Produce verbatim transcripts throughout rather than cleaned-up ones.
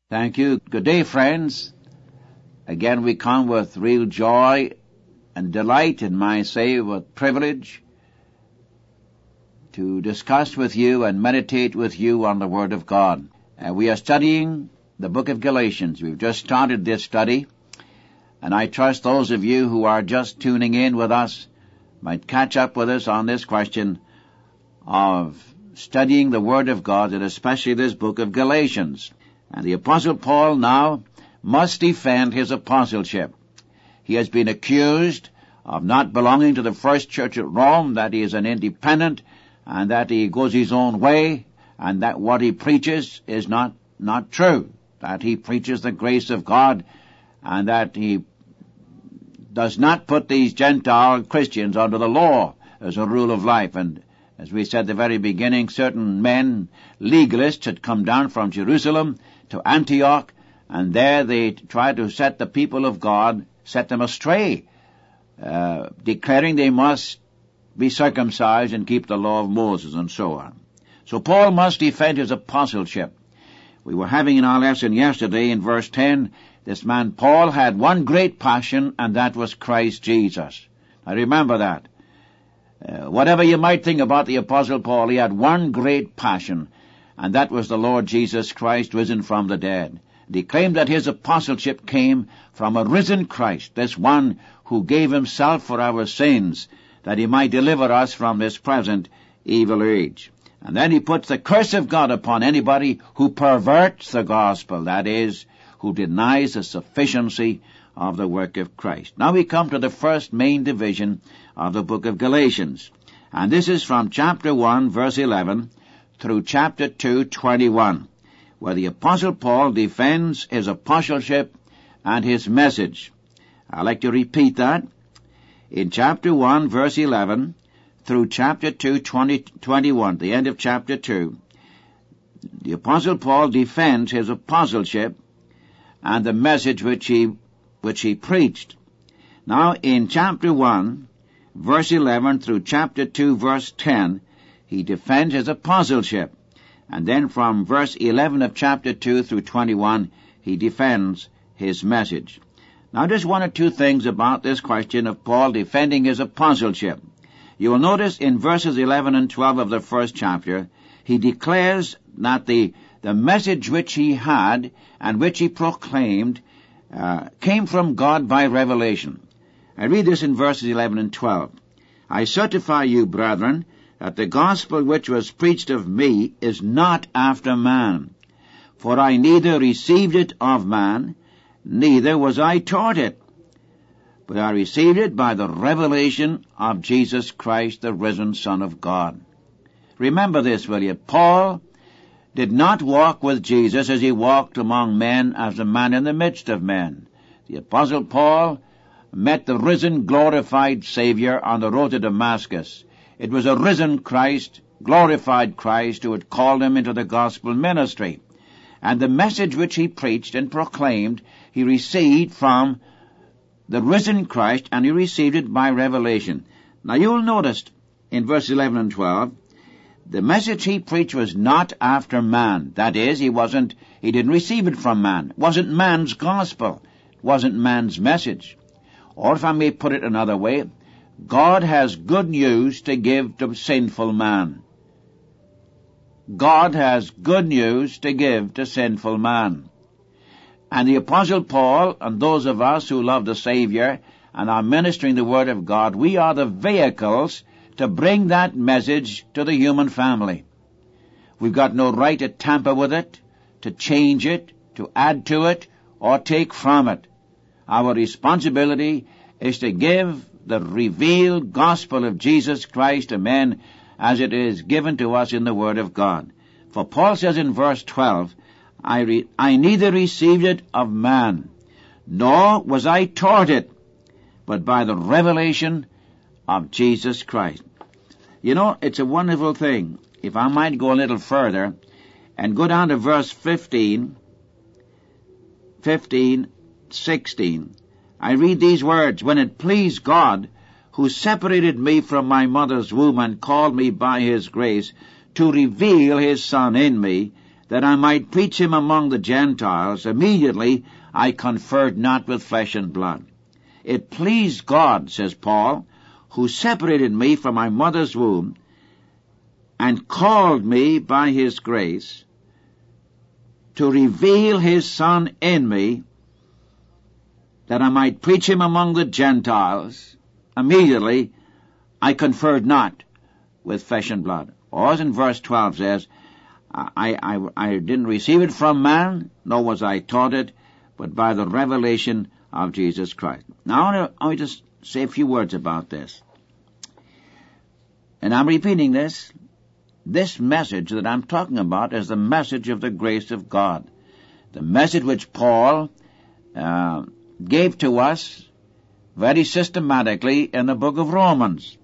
Thank you. Good day, friends. Again, we come with real joy and delight, and might say with privilege, to discuss with you and meditate with you on the Word of God. Uh, we are studying the book of Galatians. We've just started this study, and I trust those of you who are just tuning in with us might catch up with us on this question of studying the Word of God, and especially this book of Galatians. And the Apostle Paul now must defend his apostleship. He has been accused of not belonging to the first church at Rome, that he is an independent, and that he goes his own way, and that what he preaches is not, not true, that he preaches the grace of God, and that he does not put these Gentile Christians under the law as a rule of life. And as we said at the very beginning, certain men, legalists, had come down from Jerusalem to Antioch, and there they tried to set the people of God, set them astray, uh, declaring they must be circumcised and keep the law of Moses and so on. So Paul must defend his apostleship. We were having in our lesson yesterday in verse ten, this man Paul had one great passion, and that was Christ Jesus. Now remember that. Uh, whatever you might think about the Apostle Paul, he had one great passion, and that was the Lord Jesus Christ risen from the dead. And he claimed that his apostleship came from a risen Christ, this one who gave himself for our sins, that he might deliver us from this present evil age. And then he puts the curse of God upon anybody who perverts the gospel, that is, who denies the sufficiency of the work of Christ. Now we come to the first main division of the book of Galatians. And this is from chapter one, verse eleven, through chapter two, twenty-one, where the Apostle Paul defends his apostleship and his message. I'd like to repeat that. In chapter one, verse eleven, through chapter two, twenty, twenty-one, the end of chapter two, the Apostle Paul defends his apostleship and the message which he, which he preached. Now, in chapter one, verse eleven, through chapter two, verse ten, he defends his apostleship. And then from verse eleven of chapter two through twenty-one, he defends his message. Now just one or two things about this question of Paul defending his apostleship. You will notice in verses eleven and twelve of the first chapter, he declares that the, the message which he had and which he proclaimed uh, came from God by revelation. I read this in verses eleven and twelve. I certify you, brethren, that the gospel which was preached of me is not after man. For I neither received it of man, neither was I taught it, but I received it by the revelation of Jesus Christ, the risen Son of God. Remember this, will you? Paul did not walk with Jesus as he walked among men as a man in the midst of men. The Apostle Paul met the risen, glorified Savior on the road to Damascus. It was a risen Christ, glorified Christ, who had called him into the gospel ministry. And the message which he preached and proclaimed, he received from the risen Christ, and he received it by revelation. Now you will notice in verse eleven and twelve, the message he preached was not after man. That is, he wasn't, he didn't receive it from man. It wasn't man's gospel. It wasn't man's message. Or if I may put it another way, God has good news to give to sinful man. God has good news to give to sinful man. And the Apostle Paul and those of us who love the Savior and are ministering the Word of God, we are the vehicles to bring that message to the human family. We've got no right to tamper with it, to change it, to add to it, or take from it. Our responsibility is to give the revealed gospel of Jesus Christ to men as it is given to us in the Word of God. For Paul says in verse twelve, I, re- I neither received it of man, nor was I taught it, but by the revelation of Jesus Christ. You know, it's a wonderful thing. If I might go a little further and go down to verse fifteen, fifteen, sixteen, I read these words, when it pleased God, who separated me from my mother's womb and called me by his grace, to reveal his Son in me, that I might preach him among the Gentiles, immediately I conferred not with flesh and blood. It pleased God, says Paul, who separated me from my mother's womb and called me by his grace to reveal his Son in me, that I might preach him among the Gentiles. Immediately I conferred not with flesh and blood. Or as in verse twelve says, I, I, I didn't receive it from man, nor was I taught it, but by the revelation of Jesus Christ. Now I want to, I want to just say a few words about this. And I'm repeating this. This message that I'm talking about is the message of the grace of God. The message which Paul uh, gave to us very systematically in the book of Romans.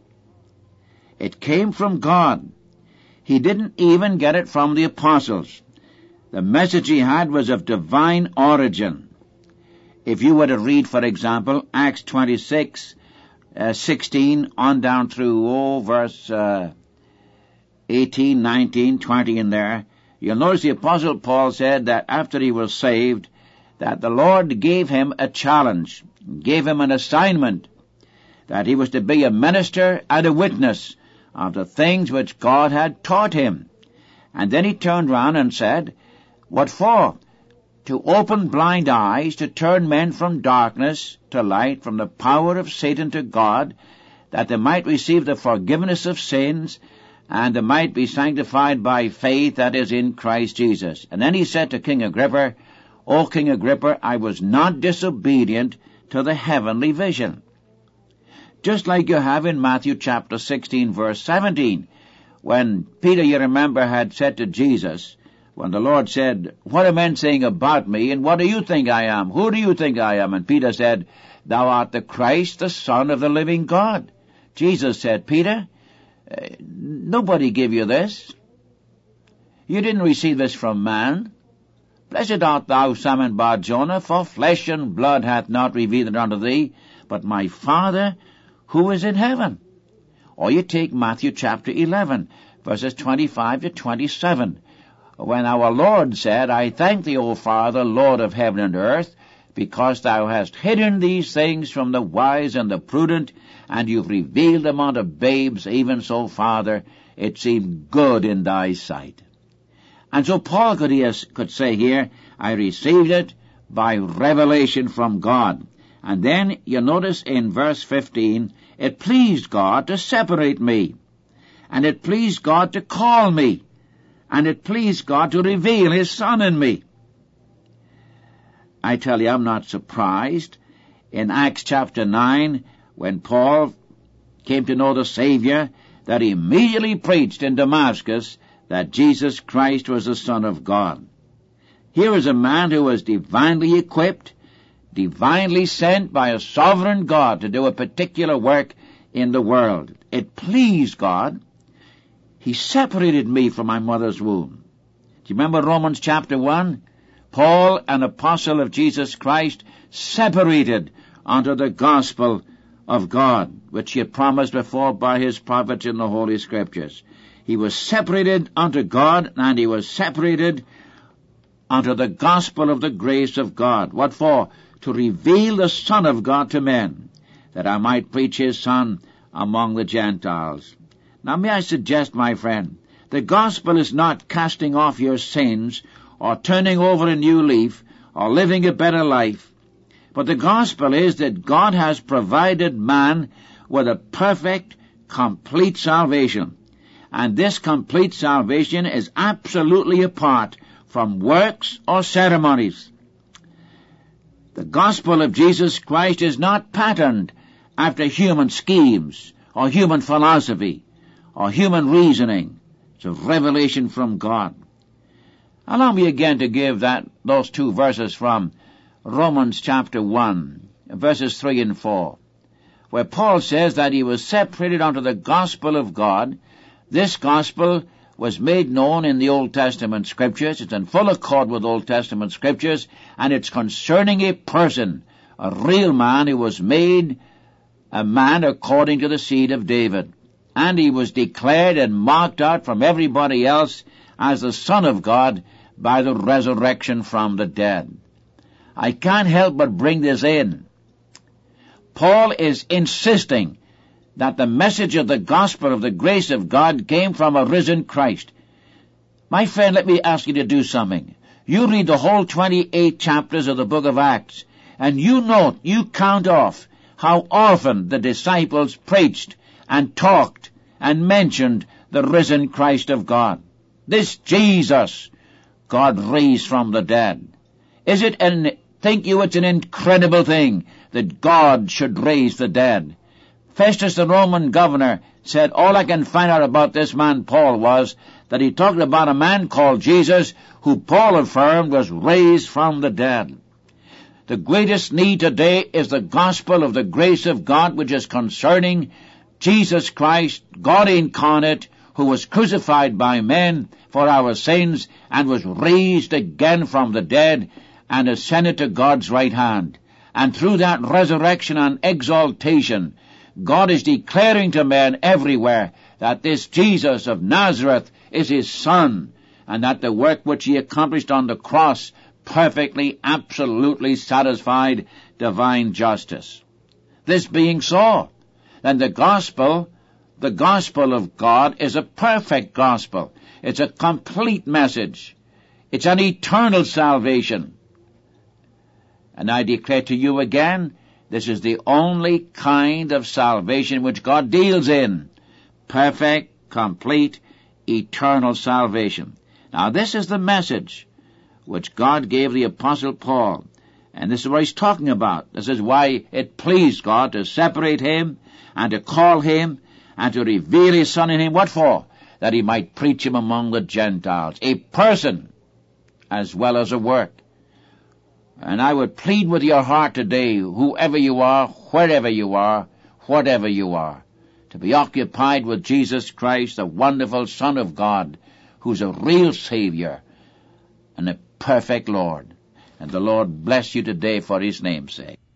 It came from God. He didn't even get it from the apostles. The message he had was of divine origin. If you were to read, for example, Acts twenty-six, uh, sixteen, on down through, oh, verse uh, eighteen, nineteen, twenty in there, you'll notice the Apostle Paul said that after he was saved, that the Lord gave him a challenge, gave him an assignment, that he was to be a minister and a witness of the things which God had taught him. And then he turned round and said, what for? To open blind eyes, to turn men from darkness to light, from the power of Satan to God, that they might receive the forgiveness of sins, and they might be sanctified by faith that is in Christ Jesus. And then he said to King Agrippa, O King Agrippa, I was not disobedient to the heavenly vision. Just like you have in Matthew chapter sixteen, verse seventeen, when Peter, you remember, had said to Jesus, when the Lord said, what are men saying about me, and what do you think I am? Who do you think I am? And Peter said, thou art the Christ, the Son of the living God. Jesus said, Peter, uh, nobody gave you this. You didn't receive this from man. Blessed art thou, Simon Bar-Jonah, for flesh and blood hath not revealed it unto thee, but my Father who is in heaven. Or you take Matthew chapter eleven, verses twenty-five to twenty-seven, when our Lord said, I thank thee, O Father, Lord of heaven and earth, because thou hast hidden these things from the wise and the prudent, and you've revealed them unto babes, even so, Father, it seemed good in thy sight. And so Paul could, hear, could say here, I received it by revelation from God. And then you notice in verse fifteen, it pleased God to separate me, and it pleased God to call me, and it pleased God to reveal his Son in me. I tell you, I'm not surprised. In Acts chapter nine, when Paul came to know the Savior, that he immediately preached in Damascus that Jesus Christ was the Son of God. Here is a man who was divinely equipped, divinely sent by a sovereign God to do a particular work in the world. It pleased God. He separated me from my mother's womb. Do you remember Romans chapter one? Paul, an apostle of Jesus Christ, separated unto the gospel of God, which he had promised before by his prophets in the Holy Scriptures. He was separated unto God, and he was separated unto the gospel of the grace of God. What for? To reveal the Son of God to men, that I might preach his Son among the Gentiles. Now may I suggest, my friend, the gospel is not casting off your sins, or turning over a new leaf, or living a better life. But the gospel is that God has provided man with a perfect, complete salvation. And this complete salvation is absolutely apart from works or ceremonies. The gospel of Jesus Christ is not patterned after human schemes, or human philosophy, or human reasoning. It's a revelation from God. Allow me again to give that those two verses from Romans chapter one, verses three and four, where Paul says that he was separated unto the gospel of God. This gospel was made known in the Old Testament Scriptures. It's in full accord with Old Testament Scriptures, and it's concerning a person, a real man who was made a man according to the seed of David. And he was declared and marked out from everybody else as the Son of God by the resurrection from the dead. I can't help but bring this in. Paul is insisting that the message of the gospel of the grace of God came from a risen Christ. My friend, let me ask you to do something. You read the whole twenty-eight chapters of the book of Acts, and you note, you count off how often the disciples preached and talked and mentioned the risen Christ of God. This Jesus God raised from the dead. Is it an, think you it's an incredible thing that God should raise the dead? Festus, the Roman governor, said, all I can find out about this man Paul was that he talked about a man called Jesus who Paul affirmed was raised from the dead. The greatest need today is the gospel of the grace of God, which is concerning Jesus Christ, God incarnate, who was crucified by men for our sins and was raised again from the dead and ascended to God's right hand. And through that resurrection and exaltation, God is declaring to men everywhere that this Jesus of Nazareth is his Son, and that the work which he accomplished on the cross perfectly, absolutely satisfied divine justice. This being so, then the gospel, the gospel of God is a perfect gospel. It's a complete message. It's an eternal salvation. And I declare to you again, this is the only kind of salvation which God deals in. Perfect, complete, eternal salvation. Now this is the message which God gave the Apostle Paul. And this is what he's talking about. This is why it pleased God to separate him and to call him and to reveal his Son in him. What for? That he might preach him among the Gentiles. A person as well as a work. And I would plead with your heart today, whoever you are, wherever you are, whatever you are, to be occupied with Jesus Christ, the wonderful Son of God, who's a real Savior and a perfect Lord. And the Lord bless you today for his name's sake.